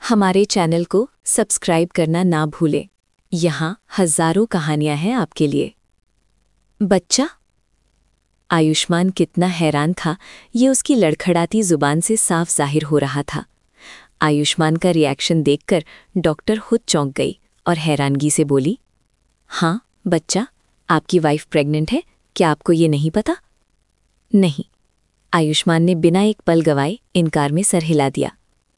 हमारे चैनल को सब्सक्राइब करना ना भूलें। यहाँ हजारों कहानियां हैं आपके लिए। बच्चा? आयुष्मान कितना हैरान था, ये उसकी लड़खड़ाती जुबान से साफ जाहिर हो रहा था। आयुष्मान का रिएक्शन देखकर डॉक्टर खुद चौंक गई और हैरानगी से बोली, हाँ बच्चा, आपकी वाइफ प्रेग्नेंट है, क्या आपको ये नहीं पता? नहीं। आयुष्मान ने बिना एक पल गवाए इनकार में सर हिला दिया।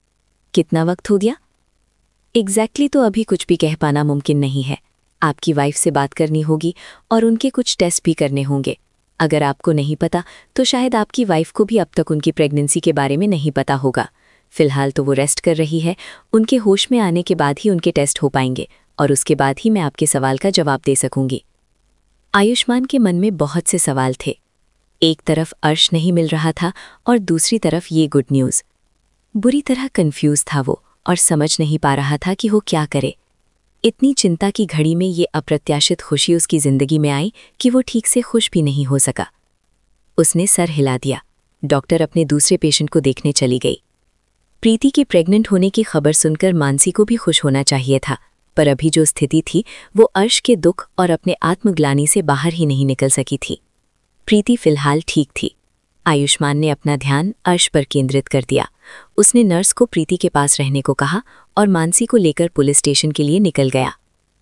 कितना वक्त हो गया? एग्जैक्टली तो अभी कुछ भी कह पाना मुमकिन नहीं है। आपकी वाइफ से बात करनी होगी और उनके कुछ टेस्ट भी करने होंगे। अगर आपको नहीं पता तो शायद आपकी वाइफ को भी अब तक उनकी प्रेगनेंसी के बारे में नहीं पता होगा। फिलहाल तो वो रेस्ट कर रही है, उनके होश में आने के बाद ही उनके टेस्ट हो पाएंगे और उसके बाद ही मैं आपके सवाल का जवाब दे सकूंगी। आयुष्मान के मन में बहुत से सवाल थे। एक तरफ अर्श नहीं मिल रहा था और दूसरी तरफ ये गुड न्यूज़। बुरी तरह कंफ्यूज था वो और समझ नहीं पा रहा था कि वो क्या करे। इतनी चिंता की घड़ी में ये अप्रत्याशित खुशी उसकी जिंदगी में आई कि वो ठीक से खुश भी नहीं हो सका। उसने सर हिला दिया। डॉक्टर अपने दूसरे पेशेंट को देखने चली गई। प्रीति के प्रेग्नेंट होने की खबर सुनकर मानसी को भी खुश होना चाहिए था, पर अभी जो स्थिति थी वो अर्श के दुख और अपने आत्मग्लानि से बाहर ही नहीं निकल सकी थी। प्रीति फिलहाल ठीक थी। आयुष्मान ने अपना ध्यान अर्श पर केंद्रित कर दिया। उसने नर्स को प्रीति के पास रहने को कहा और मानसी को लेकर पुलिस स्टेशन के लिए निकल गया।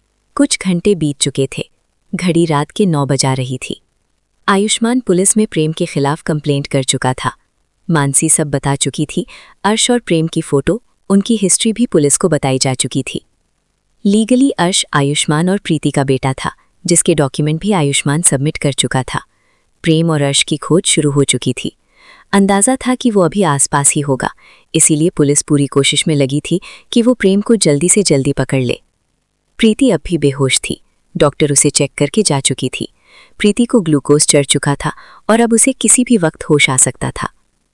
कुछ घंटे बीत चुके थे। घड़ी रात के 9 बजा रही थी। आयुष्मान पुलिस में प्रेम के खिलाफ कंप्लेंट कर चुका था। मानसी सब बता चुकी थी। अर्श और प्रेम की फोटो, उनकी हिस्ट्री भी पुलिस को बताई जा चुकी थी। लीगली अर्श आयुष्मान और प्रीति का बेटा था, जिसके डॉक्यूमेंट भी आयुष्मान सबमिट कर चुका था। प्रेम और अर्श की खोज शुरू हो चुकी थी। अंदाजा था कि वो अभी आसपास ही होगा, इसीलिए पुलिस पूरी कोशिश में लगी थी कि वो प्रेम को जल्दी से जल्दी पकड़ ले। प्रीति अब भी बेहोश थी। डॉक्टर उसे चेक करके जा चुकी थी। प्रीति को ग्लूकोज चढ़ चुका था और अब उसे किसी भी वक्त होश आ सकता था।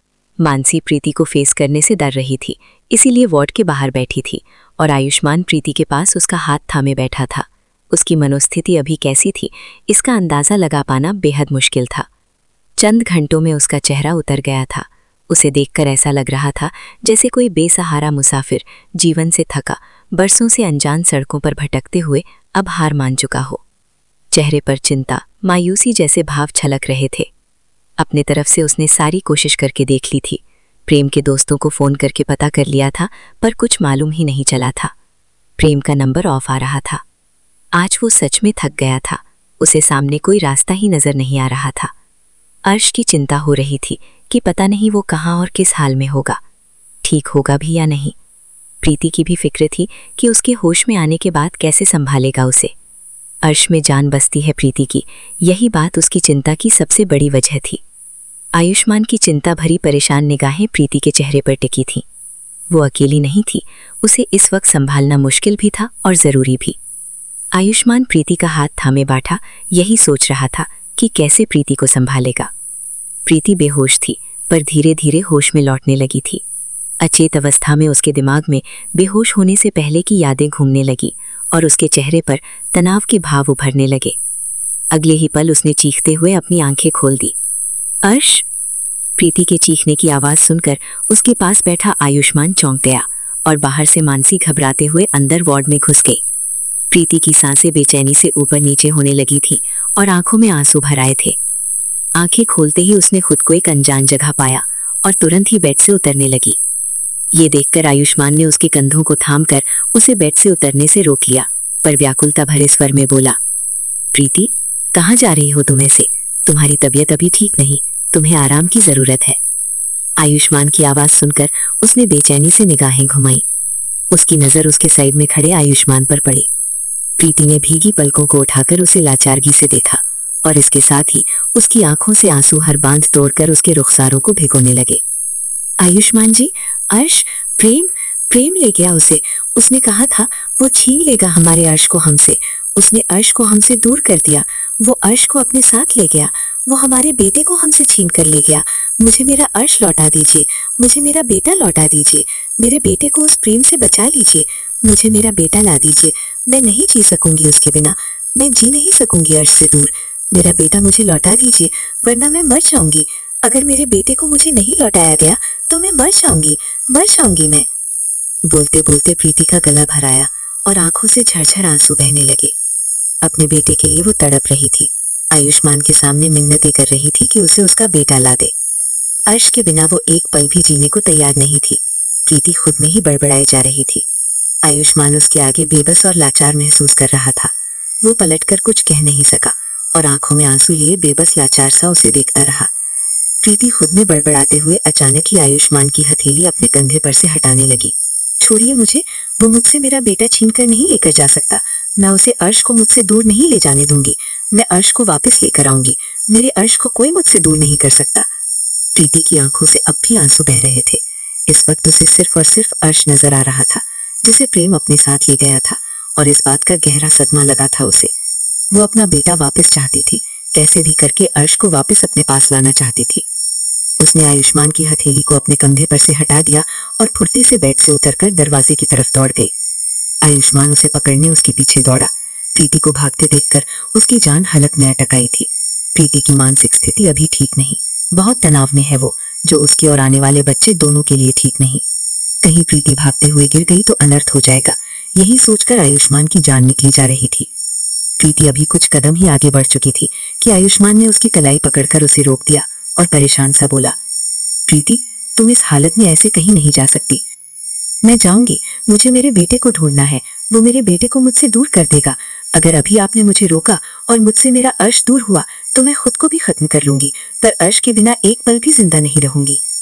मानसी प्रीति को फेस करने से डर रही थी, इसीलिए वार्ड के बाहर बैठी थी और आयुष्मान प्रीति के पास उसका हाथ थामे बैठा था। उसकी मनोस्थिति अभी कैसी थी, इसका अंदाजा लगा पाना बेहद मुश्किल था। चंद घंटों में उसका चेहरा उतर गया था। उसे देखकर ऐसा लग रहा था जैसे कोई बेसहारा मुसाफिर जीवन से थका, बरसों से अनजान सड़कों पर भटकते हुए अब हार मान चुका हो। चेहरे पर चिंता, मायूसी जैसे भाव छलक रहे थे। अपने तरफ से उसने सारी कोशिश करके देख ली थी। प्रेम के दोस्तों को फ़ोन करके पता कर लिया था, पर कुछ मालूम ही नहीं चला था। प्रेम का नंबर ऑफ आ रहा था। आज वो सच में थक गया था। उसे सामने कोई रास्ता ही नजर नहीं आ रहा था। अर्श की चिंता हो रही थी कि पता नहीं वो कहाँ और किस हाल में होगा, ठीक होगा भी या नहीं। प्रीति की भी फिक्र थी कि उसके होश में आने के बाद कैसे संभालेगा उसे। अर्श में जान बसती है प्रीति की, यही बात उसकी चिंता की सबसे बड़ी वजह थी। आयुष्मान की चिंता भरी परेशान निगाहें प्रीति के चेहरे पर टिकी थीं। वो अकेली नहीं थी, उसे इस वक्त संभालना मुश्किल भी था और ज़रूरी भी। आयुष्मान प्रीति का हाथ थामे बैठा यही सोच रहा था कि कैसे प्रीति को संभालेगा। प्रीति बेहोश थी, पर धीरे धीरे होश में लौटने लगी थी। अचेत अवस्था में उसके दिमाग में बेहोश होने से पहले की यादें घूमने लगी और उसके चेहरे पर तनाव के भाव उभरने लगे। अगले ही पल उसने चीखते हुए अपनी आंखें खोल दी। अर्श! प्रीति के चीखने की आवाज़ सुनकर उसके पास बैठा आयुष्मान चौंक गया और बाहर से मानसी घबराते हुए अंदर वार्ड में घुस गई। प्रीति की सांसें बेचैनी से ऊपर नीचे होने लगी थीं और आंखों में आंसू भर आए थे। आंखें खोलते ही उसने खुद को एक अनजान जगह पाया और तुरंत ही बेड से उतरने लगी। ये देखकर आयुष्मान ने उसके कंधों को थामकर उसे बेड से उतरने से रोक लिया, पर व्याकुलता भरे स्वर में बोला, प्रीति, कहाँ जा रही हो तुम ऐसे? तुम्हारी तबीयत अभी ठीक नहीं, तुम्हें आराम की जरूरत है। आयुष्मान की आवाज सुनकर उसने बेचैनी से निगाहें घुमाई। उसकी नजर उसके साइड में खड़े आयुष्मान पर पड़ी। प्रीति ने भीगी पलकों को उठाकर उसे लाचारगी से देखा और इसके साथ ही उसकी आंखों से आंसू हर बांध तोड़कर उसके रुखसारों को भिगोने लगे। आयुष्मान जी, अर्श, प्रेम ले गया उसे। उसने कहा था वो छीन लेगा हमारे अर्श को हमसे। उसने अर्श को हमसे दूर कर दिया। वो अर्श को अपने साथ ले गया। वो हमारे बेटे को हमसे छीन कर ले गया। मुझे मेरा अर्श लौटा दीजिए। मुझे मेरा बेटा लौटा दीजिए। मेरे बेटे को उस प्रेम से बचा लीजिए। मुझे मेरा बेटा ला दीजिए। मैं नहीं जी सकूंगी उसके बिना। मैं जी नहीं सकूंगी अर्श से दूर। मेरा बेटा मुझे लौटा दीजिए, वरना मैं मर जाऊंगी। अगर मेरे बेटे को मुझे नहीं लौटाया गया तो मैं मर जाऊंगी मैं। बोलते बोलते प्रीति का गला भर आया और आंखों से झरझर आंसू बहने लगे। अपने बेटे के लिए वो तड़प रही थी, आयुष्मान के सामने मिन्नतें कर रही थी कि उसे उसका बेटा ला दे। अर्श के बिना वो एक पल भी जीने को तैयार नहीं थी। प्रीति खुद में ही बड़बड़ाई जा रही थी। आयुष्मान उसके आगे बेबस और लाचार महसूस कर रहा था। वो पलटकर कुछ कह नहीं सका और आंखों में आंसू लिए बेबस लाचार सा उसे देखता रहा। प्रीति खुद में बड़बड़ाते हुए अचानक ही आयुष्मान की हथेली अपने कंधे पर से हटाने लगी। छोड़िए मुझे, वो मुझसे मेरा बेटा छीन कर नहीं लेकर जा सकता। मैं उसे अर्श को मुझसे दूर नहीं ले जाने दूंगी। मैं अर्श को वापस लेकर आऊंगी। मेरे अर्श को कोई मुझसे दूर नहीं कर सकता। प्रीति की आंखों से अब भी आंसू बह रहे थे। इस वक्त उसे सिर्फ और सिर्फ अर्श नजर आ रहा था, जिसे प्रेम अपने साथ ले गया था, और इस बात का गहरा सदमा लगा था उसे। वो अपना बेटा वापस चाहती थी, कैसे भी करके अर्श को वापस अपने पास लाना चाहती थी। उसने आयुष्मान की हथेली को अपने कंधे पर से हटा दिया और फुर्ती से बेड से उतरकर दरवाजे की तरफ दौड़ गई। आयुष्मान उसे पकड़ने उसके पीछे दौड़ा। प्रीति को भागते देखकर उसकी जान हलक में अटक आई थी। प्रीति की मानसिक स्थिति अभी ठीक नहीं, बहुत तनाव में है वो, जो उसके और आने वाले बच्चे दोनों के लिए ठीक नहीं। कहीं प्रीति भागते हुए गिर गई तो अनर्थ हो जाएगा, यही सोचकर आयुष्मान की जान निकली जा रही थी। प्रीति अभी कुछ कदम ही आगे बढ़ चुकी थी कि आयुष्मान ने उसकी कलाई पकड़कर उसे रोक दिया और परेशान सा बोला, प्रीति, तुम इस हालत में ऐसे कहीं नहीं जा सकती। मैं जाऊंगी, मुझे मेरे बेटे को ढूंढना है। वो मेरे बेटे को मुझसे दूर कर देगा। अगर अभी आपने मुझे रोका और मुझसे मेरा अर्श दूर हुआ तो मैं खुद को भी खत्म कर लूंगी, पर अर्श के बिना एक पल भी जिंदा नहीं रहूंगी।